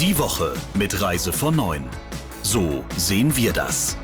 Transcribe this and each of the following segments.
Die Woche mit Reise von 9. So sehen wir das.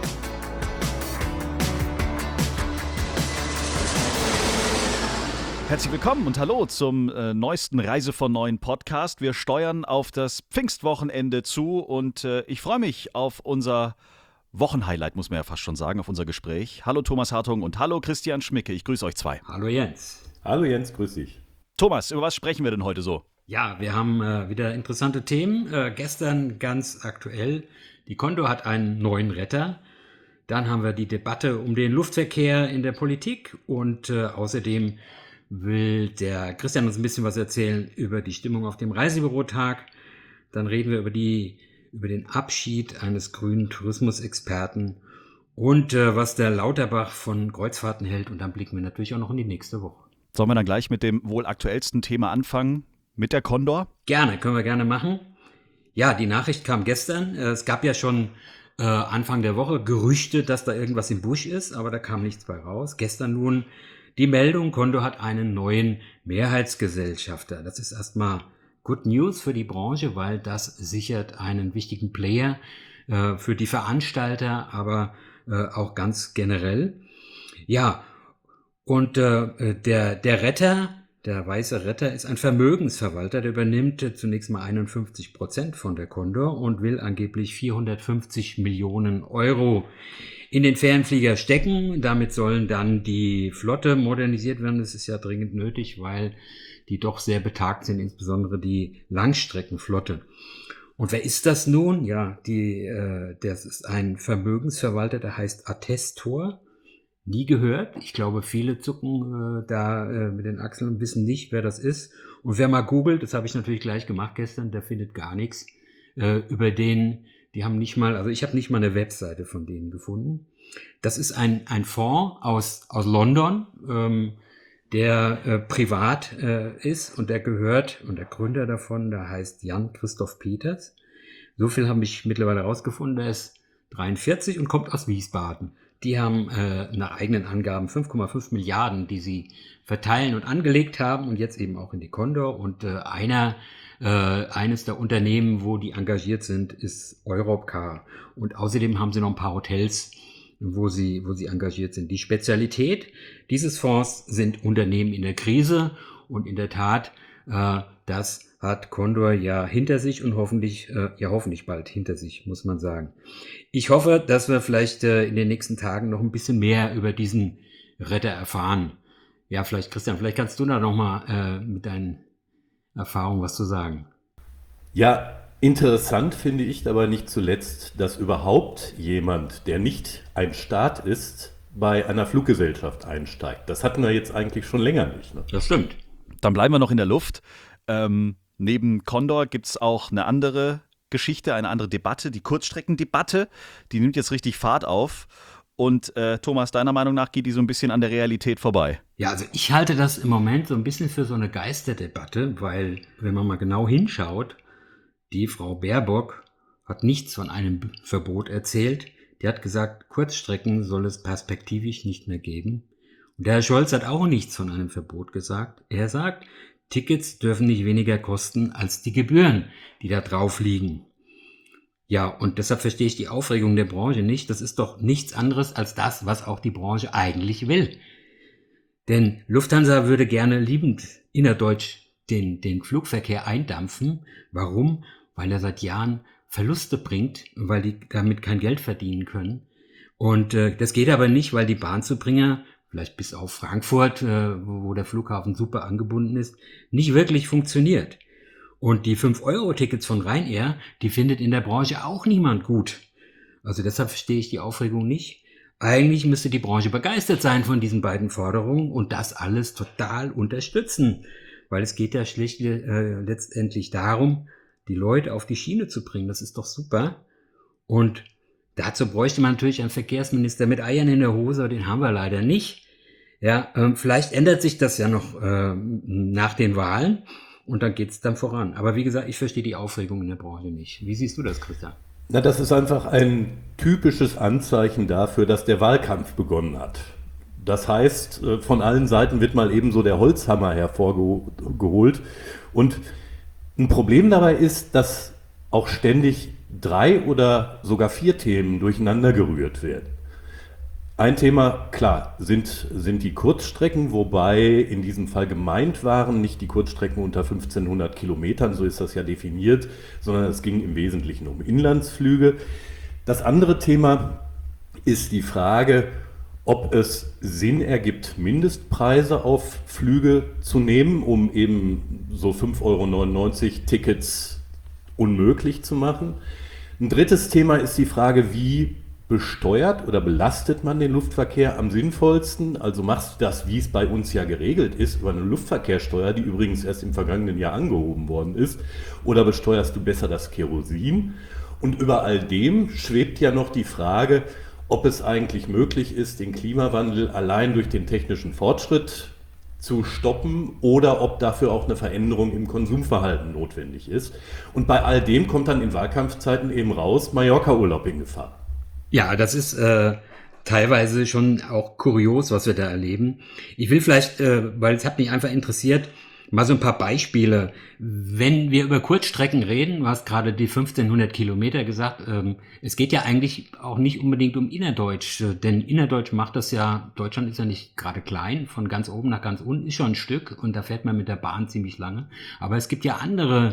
Herzlich willkommen und hallo zum neuesten Reise von 9 Podcast. Wir steuern auf das Pfingstwochenende zu und ich freue mich auf unser Wochenhighlight, muss man ja fast schon sagen, auf unser Gespräch. Hallo Thomas Hartung und hallo Christian Schmicke, ich grüße euch zwei. Hallo Jens. Hallo Jens, grüß dich. Thomas, über was sprechen wir denn heute so? Ja, wir haben wieder interessante Themen. Gestern ganz aktuell, die Condor hat einen neuen Retter. Dann haben wir die Debatte um den Luftverkehr in der Politik und außerdem will der Christian uns ein bisschen was erzählen über die Stimmung auf dem Reisebürotag. Dann reden wir über den Abschied eines grünen Tourismusexperten und was der Lauterbach von Kreuzfahrten hält. Und dann blicken wir natürlich auch noch in die nächste Woche. Sollen wir dann gleich mit dem wohl aktuellsten Thema anfangen, mit der Condor? Gerne, können wir gerne machen. Ja, die Nachricht kam gestern. Es gab ja schon Anfang der Woche Gerüchte, dass da irgendwas im Busch ist, aber da kam nichts bei raus. Gestern nun die Meldung, Condor hat einen neuen Mehrheitsgesellschafter. Das ist erstmal Good News für die Branche, weil das sichert einen wichtigen Player für die Veranstalter, aber auch ganz generell. Ja, und der Retter, der weiße Retter, ist ein Vermögensverwalter, der übernimmt zunächst mal 51% von der Condor und will angeblich 450 Millionen Euro in den Fernflieger stecken. Damit sollen dann die Flotte modernisiert werden. Das ist ja dringend nötig, weil die doch sehr betagt sind, insbesondere die Langstreckenflotte. Und wer ist das nun? Ja, das ist ein Vermögensverwalter, der heißt Attestor. Nie gehört. Ich glaube, viele zucken mit den Achseln und wissen nicht, wer das ist. Und wer mal googelt, das habe ich natürlich gleich gemacht gestern, der findet gar nichts über den. Die haben nicht mal, also ich habe nicht mal eine Webseite von denen gefunden. Das ist ein Fonds aus London, der privat ist und der gehört, und der Gründer davon, der heißt Jan-Christoph Peters. So viel habe ich mittlerweile rausgefunden. Der ist 43 und kommt aus Wiesbaden. Die haben nach eigenen Angaben 5,5 Milliarden, die sie verteilen und angelegt haben und jetzt eben auch in die Condor. Und eines der Unternehmen, wo die engagiert sind, ist Europcar. Und außerdem haben sie noch ein paar Hotels, wo sie engagiert sind. Die Spezialität dieses Fonds sind Unternehmen in der Krise. Und in der Tat, das hat Condor ja hinter sich und hoffentlich bald hinter sich, muss man sagen. Ich hoffe, dass wir vielleicht in den nächsten Tagen noch ein bisschen mehr über diesen Retter erfahren. Ja, Christian, vielleicht kannst du da nochmal mit deinen Erfahrungen was zu sagen. Ja, interessant finde ich aber nicht zuletzt, dass überhaupt jemand, der nicht ein Staat ist, bei einer Fluggesellschaft einsteigt. Das hatten wir jetzt eigentlich schon länger nicht. Ne? Das stimmt. Dann bleiben wir noch in der Luft. Neben Condor gibt es auch eine andere Geschichte, eine andere Debatte, die Kurzstreckendebatte. Die nimmt jetzt richtig Fahrt auf. Und Thomas, deiner Meinung nach geht die so ein bisschen an der Realität vorbei? Ja, also ich halte das im Moment so ein bisschen für so eine Geisterdebatte, weil, wenn man mal genau hinschaut, die Frau Baerbock hat nichts von einem Verbot erzählt. Die hat gesagt, Kurzstrecken soll es perspektivisch nicht mehr geben. Und der Herr Scholz hat auch nichts von einem Verbot gesagt. Er sagt, Tickets dürfen nicht weniger kosten als die Gebühren, die da drauf liegen. Ja, und deshalb verstehe ich die Aufregung der Branche nicht. Das ist doch nichts anderes als das, was auch die Branche eigentlich will. Denn Lufthansa würde gerne liebend innerdeutsch den Flugverkehr eindampfen. Warum? Weil er seit Jahren Verluste bringt, weil die damit kein Geld verdienen können. Und das geht aber nicht, weil die Bahnzubringer, vielleicht bis auf Frankfurt, wo der Flughafen super angebunden ist, nicht wirklich funktioniert. Und die 5-Euro-Tickets von Ryanair, die findet in der Branche auch niemand gut. Also deshalb verstehe ich die Aufregung nicht. Eigentlich müsste die Branche begeistert sein von diesen beiden Forderungen und das alles total unterstützen. Weil es geht ja schlicht letztendlich darum, die Leute auf die Schiene zu bringen. Das ist doch super. Und dazu bräuchte man natürlich einen Verkehrsminister mit Eiern in der Hose, aber den haben wir leider nicht. Ja, vielleicht ändert sich das ja noch nach den Wahlen und dann geht's dann voran. Aber wie gesagt, ich verstehe die Aufregung in der Branche nicht. Wie siehst du das, Christian? Na, das ist einfach ein typisches Anzeichen dafür, dass der Wahlkampf begonnen hat. Das heißt, von allen Seiten wird mal eben so der Holzhammer hervorgeholt. Und ein Problem dabei ist, dass auch ständig 3 oder sogar 4 Themen durcheinander gerührt werden. Ein Thema, klar, sind die Kurzstrecken, wobei in diesem Fall gemeint waren nicht die Kurzstrecken unter 1500 Kilometern, so ist das ja definiert, sondern es ging im Wesentlichen um Inlandsflüge. Das andere Thema ist die Frage, ob es Sinn ergibt, Mindestpreise auf Flüge zu nehmen, um eben so 5,99 € Tickets unmöglich zu machen. Ein drittes Thema ist die Frage, wie besteuert oder belastet man den Luftverkehr am sinnvollsten? Also machst du das, wie es bei uns ja geregelt ist, über eine Luftverkehrssteuer, die übrigens erst im vergangenen Jahr angehoben worden ist, oder besteuerst du besser das Kerosin? Und über all dem schwebt ja noch die Frage, ob es eigentlich möglich ist, den Klimawandel allein durch den technischen Fortschritt zu stoppen oder ob dafür auch eine Veränderung im Konsumverhalten notwendig ist. Und bei all dem kommt dann in Wahlkampfzeiten eben raus, Mallorca-Urlaub in Gefahr. Ja, das ist teilweise schon auch kurios, was wir da erleben. Ich will vielleicht, weil es hat mich einfach interessiert, mal so ein paar Beispiele. Wenn wir über Kurzstrecken reden, du hast gerade die 1500 Kilometer gesagt, es geht ja eigentlich auch nicht unbedingt um Innerdeutsch, denn Innerdeutsch macht das ja, Deutschland ist ja nicht gerade klein, von ganz oben nach ganz unten ist schon ein Stück und da fährt man mit der Bahn ziemlich lange. Aber es gibt ja andere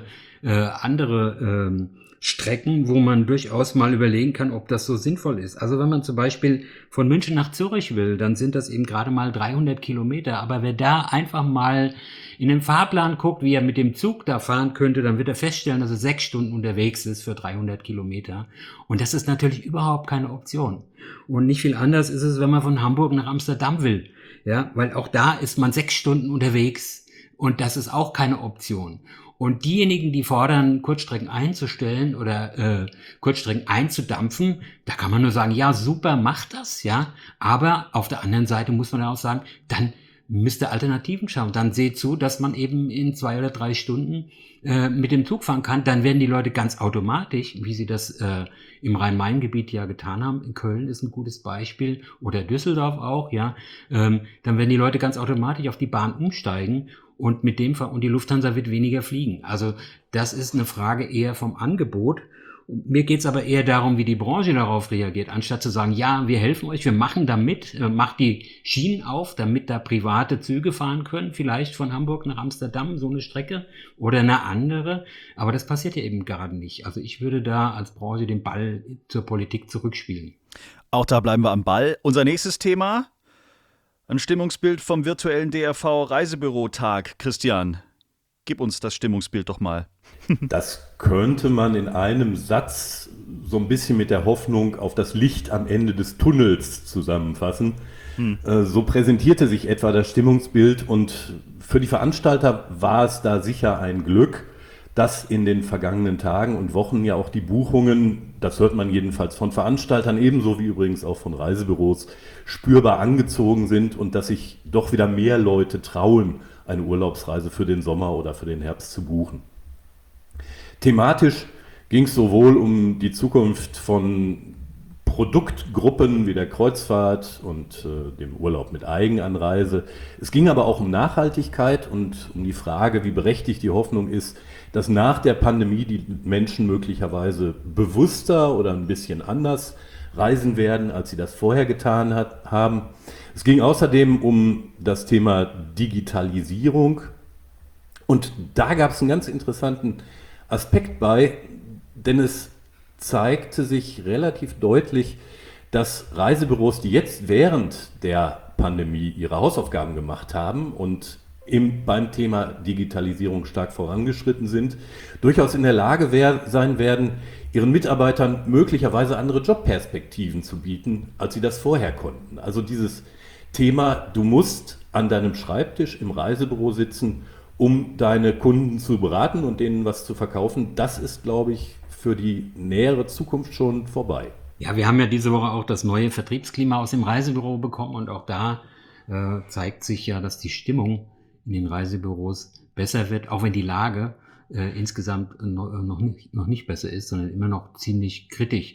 Strecken, wo man durchaus mal überlegen kann, ob das so sinnvoll ist. Also wenn man zum Beispiel von München nach Zürich will, dann sind das eben gerade mal 300 Kilometer. Aber wer da einfach mal in den Fahrplan guckt, wie er mit dem Zug da fahren könnte, dann wird er feststellen, dass er 6 Stunden unterwegs ist für 300 Kilometer. Und das ist natürlich überhaupt keine Option. Und nicht viel anders ist es, wenn man von Hamburg nach Amsterdam will. Ja, weil auch da ist man 6 Stunden unterwegs und das ist auch keine Option. Und diejenigen, die fordern, Kurzstrecken einzustellen oder Kurzstrecken einzudampfen, da kann man nur sagen, ja, super, macht das, ja. Aber auf der anderen Seite muss man auch sagen, dann müsst ihr Alternativen schauen. Dann seht zu, dass man eben in 2 oder 3 Stunden mit dem Zug fahren kann. Dann werden die Leute ganz automatisch, wie sie das im Rhein-Main-Gebiet ja getan haben, in Köln ist ein gutes Beispiel oder Düsseldorf auch, ja, dann werden die Leute ganz automatisch auf die Bahn umsteigen. Und mit dem und die Lufthansa wird weniger fliegen. Also das ist eine Frage eher vom Angebot. Mir geht's aber eher darum, wie die Branche darauf reagiert, anstatt zu sagen, ja, wir helfen euch, wir machen da mit, macht die Schienen auf, damit da private Züge fahren können, vielleicht von Hamburg nach Amsterdam, so eine Strecke oder eine andere. Aber das passiert ja eben gerade nicht. Also ich würde da als Branche den Ball zur Politik zurückspielen. Auch da bleiben wir am Ball. Unser nächstes Thema: ein Stimmungsbild vom virtuellen DRV-Reisebürotag. Christian, gib uns das Stimmungsbild doch mal. Das könnte man in einem Satz so ein bisschen mit der Hoffnung auf das Licht am Ende des Tunnels zusammenfassen. So präsentierte sich etwa das Stimmungsbild und für die Veranstalter war es da sicher ein Glück, dass in den vergangenen Tagen und Wochen ja auch die Buchungen, das hört man jedenfalls von Veranstaltern, ebenso wie übrigens auch von Reisebüros, spürbar angezogen sind und dass sich doch wieder mehr Leute trauen, eine Urlaubsreise für den Sommer oder für den Herbst zu buchen. Thematisch ging es sowohl um die Zukunft von Produktgruppen wie der Kreuzfahrt und dem Urlaub mit Eigenanreise. Es ging aber auch um Nachhaltigkeit und um die Frage, wie berechtigt die Hoffnung ist, dass nach der Pandemie die Menschen möglicherweise bewusster oder ein bisschen anders reisen werden, als sie das vorher getan haben. Es ging außerdem um das Thema Digitalisierung und da gab es einen ganz interessanten Aspekt bei, denn es zeigte sich relativ deutlich, dass Reisebüros, die jetzt während der Pandemie ihre Hausaufgaben gemacht haben und beim Thema Digitalisierung stark vorangeschritten sind, durchaus in der Lage sein werden, ihren Mitarbeitern möglicherweise andere Jobperspektiven zu bieten, als sie das vorher konnten. Also dieses Thema, du musst an deinem Schreibtisch im Reisebüro sitzen, um deine Kunden zu beraten und denen was zu verkaufen, das ist, glaube ich, für die nähere Zukunft schon vorbei. Ja, wir haben ja diese Woche auch das neue Vertriebsklima aus dem Reisebüro bekommen und auch da zeigt sich ja, dass die Stimmung in den Reisebüros besser wird, auch wenn die Lage insgesamt noch nicht besser ist, sondern immer noch ziemlich kritisch.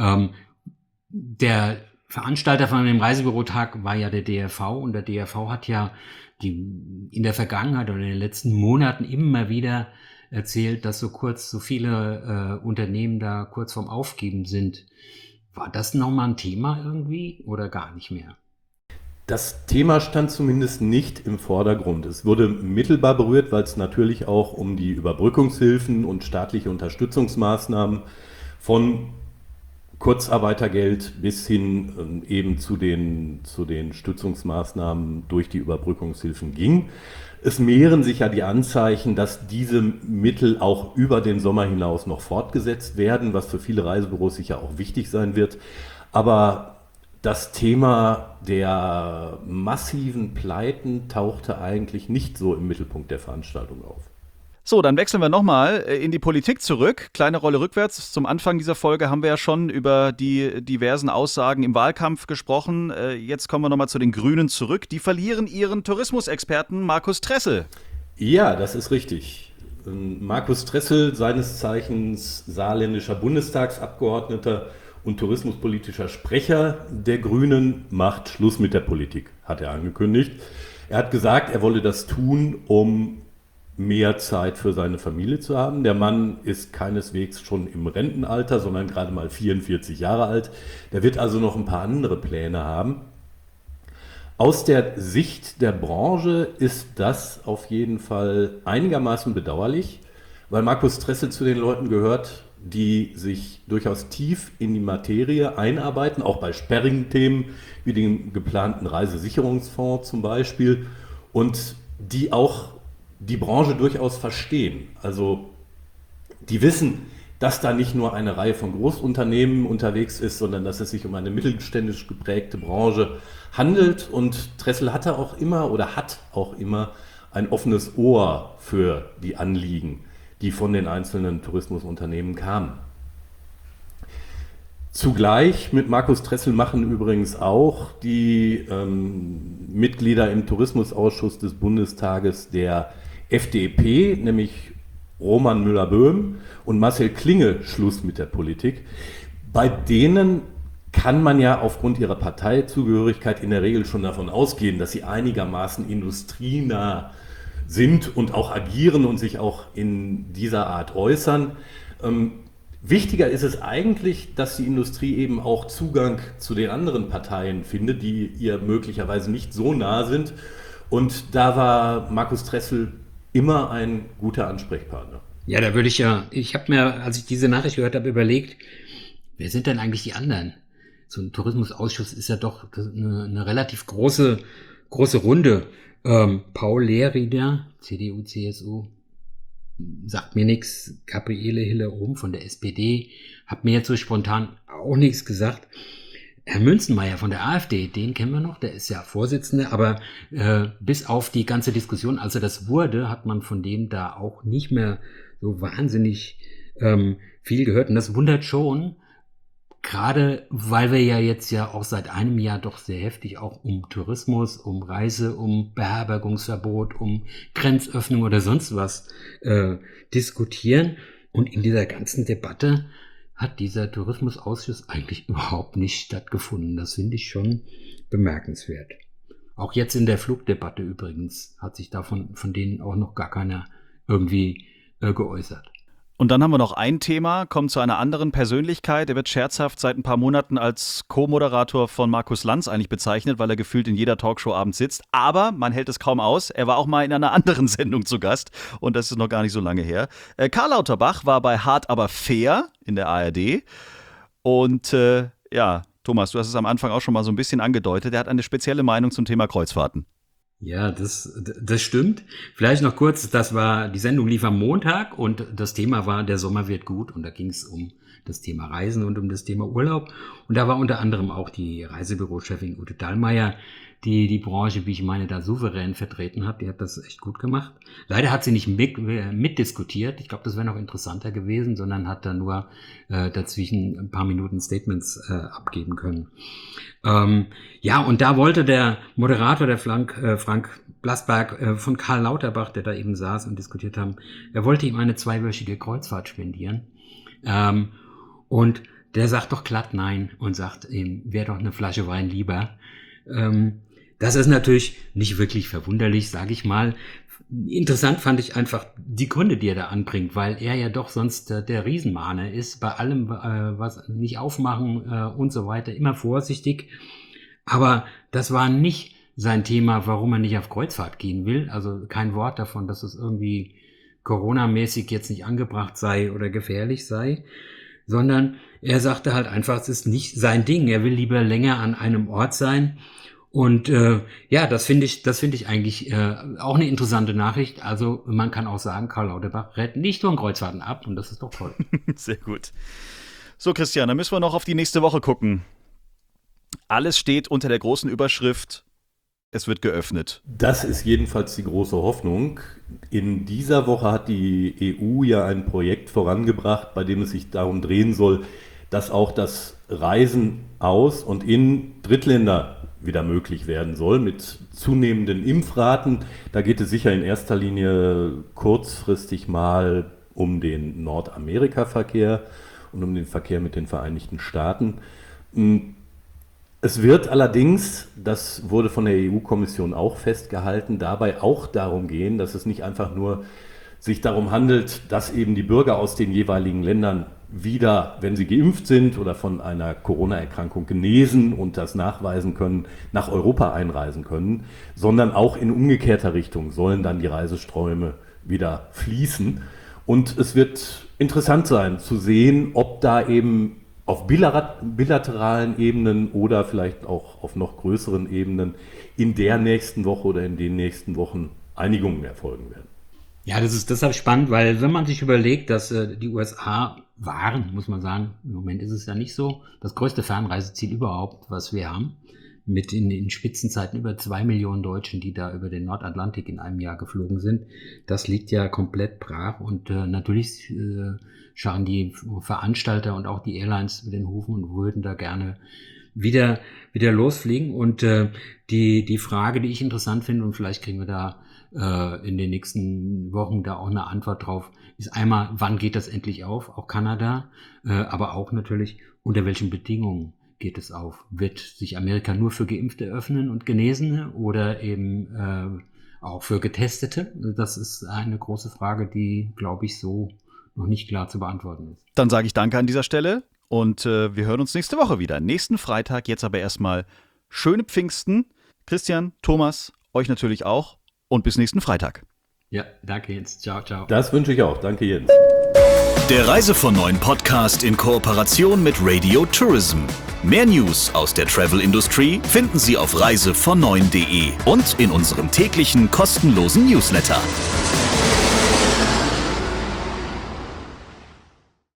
Der Veranstalter von dem Reisebürotag war ja der DRV und der DRV hat ja in der Vergangenheit oder in den letzten Monaten immer wieder erzählt, dass so viele Unternehmen da kurz vorm Aufgeben sind. War das nochmal ein Thema irgendwie oder gar nicht mehr? Das Thema stand zumindest nicht im Vordergrund. Es wurde mittelbar berührt, weil es natürlich auch um die Überbrückungshilfen und staatliche Unterstützungsmaßnahmen von Kurzarbeitergeld bis hin eben zu den Stützungsmaßnahmen durch die Überbrückungshilfen ging. Es mehren sich ja die Anzeichen, dass diese Mittel auch über den Sommer hinaus noch fortgesetzt werden, was für viele Reisebüros sicher auch wichtig sein wird. Aber das Thema der massiven Pleiten tauchte eigentlich nicht so im Mittelpunkt der Veranstaltung auf. So, dann wechseln wir nochmal in die Politik zurück. Kleine Rolle rückwärts. Zum Anfang dieser Folge haben wir ja schon über die diversen Aussagen im Wahlkampf gesprochen. Jetzt kommen wir nochmal zu den Grünen zurück. Die verlieren ihren Tourismusexperten Markus Tressel. Ja, das ist richtig. Markus Tressel, seines Zeichens saarländischer Bundestagsabgeordneter und tourismuspolitischer Sprecher der Grünen, macht Schluss mit der Politik, hat er angekündigt. Er hat gesagt, er wolle das tun, um mehr Zeit für seine Familie zu haben. Der Mann ist keineswegs schon im Rentenalter, sondern gerade mal 44 Jahre alt. Der wird also noch ein paar andere Pläne haben. Aus der Sicht der Branche ist das auf jeden Fall einigermaßen bedauerlich, weil Markus Tressel zu den Leuten gehört, die sich durchaus tief in die Materie einarbeiten, auch bei sperrigen Themen wie dem geplanten Reisesicherungsfonds zum Beispiel, und die auch die Branche durchaus verstehen. Also die wissen, dass da nicht nur eine Reihe von Großunternehmen unterwegs ist, sondern dass es sich um eine mittelständisch geprägte Branche handelt. Und Tressel hat auch immer ein offenes Ohr für die Anliegen, die von den einzelnen Tourismusunternehmen kamen. Zugleich mit Markus Tressel machen übrigens auch die Mitglieder im Tourismusausschuss des Bundestages der FDP, nämlich Roman Müller-Böhm und Marcel Klinge, Schluss mit der Politik. Bei denen kann man ja aufgrund ihrer Parteizugehörigkeit in der Regel schon davon ausgehen, dass sie einigermaßen industrienah sind und auch agieren und sich auch in dieser Art äußern. Wichtiger ist es eigentlich, dass die Industrie eben auch Zugang zu den anderen Parteien findet, die ihr möglicherweise nicht so nah sind. Und da war Markus Tressel immer ein guter Ansprechpartner. Ja, da würde ich habe mir, als ich diese Nachricht gehört habe, überlegt, wer sind denn eigentlich die anderen? So ein Tourismusausschuss ist ja doch eine relativ große Runde. Paul Lehrrieder, CDU, CSU, sagt mir nichts. Gabriele Hille-Ohm von der SPD, hat mir jetzt so spontan auch nichts gesagt. Herr Münzenmaier von der AfD, den kennen wir noch, der ist ja Vorsitzender, aber bis auf die ganze Diskussion, als er das wurde, hat man von dem da auch nicht mehr so wahnsinnig viel gehört. Und das wundert schon, gerade weil wir ja jetzt ja auch seit einem Jahr doch sehr heftig auch um Tourismus, um Reise, um Beherbergungsverbot, um Grenzöffnung oder sonst was diskutieren. Und in dieser ganzen Debatte hat dieser Tourismusausschuss eigentlich überhaupt nicht stattgefunden. Das finde ich schon bemerkenswert. Auch jetzt in der Flugdebatte übrigens hat sich davon von denen auch noch gar keiner irgendwie geäußert. Und dann haben wir noch ein Thema, kommt zu einer anderen Persönlichkeit. Er wird scherzhaft seit ein paar Monaten als Co-Moderator von Markus Lanz eigentlich bezeichnet, weil er gefühlt in jeder Talkshow abends sitzt. Aber man hält es kaum aus. Er war auch mal in einer anderen Sendung zu Gast und das ist noch gar nicht so lange her. Karl Lauterbach war bei Hart aber fair in der ARD. Und Thomas, du hast es am Anfang auch schon mal so ein bisschen angedeutet. Er hat eine spezielle Meinung zum Thema Kreuzfahrten. Ja, das stimmt. Vielleicht noch kurz, die Sendung lief am Montag und das Thema war, der Sommer wird gut, und da ging es um das Thema Reisen und um das Thema Urlaub. Und da war unter anderem auch die Reisebürochefin Ute Dallmayr, die Branche, wie ich meine, da souverän vertreten hat. Die hat das echt gut gemacht. Leider hat sie nicht mitdiskutiert. Ich glaube, das wäre noch interessanter gewesen, sondern hat da nur dazwischen ein paar Minuten Statements abgeben können. Und da wollte der Moderator, der Frank Blasberg von Karl Lauterbach, der da eben saß und diskutiert haben, er wollte ihm eine 2-wöchige Kreuzfahrt spendieren. Und der sagt doch glatt nein und sagt ihm, wäre doch eine Flasche Wein lieber. Das ist natürlich nicht wirklich verwunderlich, sage ich mal. interessant fand ich einfach die Gründe, die er da anbringt, weil er ja doch sonst der Riesenmahner ist, bei allem, was nicht aufmachen und so weiter, immer vorsichtig. Aber das war nicht sein Thema, warum er nicht auf Kreuzfahrt gehen will. Also kein Wort davon, dass es irgendwie Corona-mäßig jetzt nicht angebracht sei oder gefährlich sei, sondern er sagte halt einfach, es ist nicht sein Ding. Er will lieber länger an einem Ort sein. Und das finde ich eigentlich auch eine interessante Nachricht. Also man kann auch sagen, Karl Lauterbach rät nicht nur Kreuzfahrten ab und das ist doch toll. Sehr gut. So, Christian, dann müssen wir noch auf die nächste Woche gucken. Alles steht unter der großen Überschrift: Es wird geöffnet. Das ist jedenfalls die große Hoffnung. In dieser Woche hat die EU ja ein Projekt vorangebracht, bei dem es sich darum drehen soll, dass auch das Reisen aus und in Drittländer wieder möglich werden soll mit zunehmenden Impfraten. Da geht es sicher in erster Linie kurzfristig mal um den Nordamerika-Verkehr und um den Verkehr mit den Vereinigten Staaten. Es wird allerdings, das wurde von der EU-Kommission auch festgehalten, dabei auch darum gehen, dass es nicht einfach nur sich darum handelt, dass eben die Bürger aus den jeweiligen Ländern wieder, wenn sie geimpft sind oder von einer Corona-Erkrankung genesen und das nachweisen können, nach Europa einreisen können, sondern auch in umgekehrter Richtung sollen dann die Reiseströme wieder fließen. Und es wird interessant sein zu sehen, ob da eben auf bilateralen Ebenen oder vielleicht auch auf noch größeren Ebenen in der nächsten Woche oder in den nächsten Wochen Einigungen erfolgen werden. Ja, das ist deshalb spannend, weil wenn man sich überlegt, dass die USA waren, muss man sagen, im Moment ist es ja nicht so, das größte Fernreiseziel überhaupt, was wir haben, mit in Spitzenzeiten über 2 Millionen Deutschen, die da über den Nordatlantik in einem Jahr geflogen sind, das liegt ja komplett brach und natürlich schauen die Veranstalter und auch die Airlines mit den Hufen und würden da gerne wieder losfliegen und die Frage, die ich interessant finde und vielleicht kriegen wir da in den nächsten Wochen da auch eine Antwort drauf, ist einmal, wann geht das endlich auf, auch Kanada, aber auch natürlich, unter welchen Bedingungen geht es auf? Wird sich Amerika nur für Geimpfte öffnen und Genesene oder eben auch für Getestete? Das ist eine große Frage, die, glaube ich, so noch nicht klar zu beantworten ist. Dann sage ich Danke an dieser Stelle und wir hören uns nächste Woche wieder. Nächsten Freitag, jetzt aber erstmal schöne Pfingsten. Christian, Thomas, euch natürlich auch. Und bis nächsten Freitag. Ja, danke Jens. Ciao, ciao. Das wünsche ich auch. Danke Jens. Der Reise von 9 Podcast in Kooperation mit Radio Tourism. Mehr News aus der Travel Industry finden Sie auf reisevon9.de und in unserem täglichen kostenlosen Newsletter.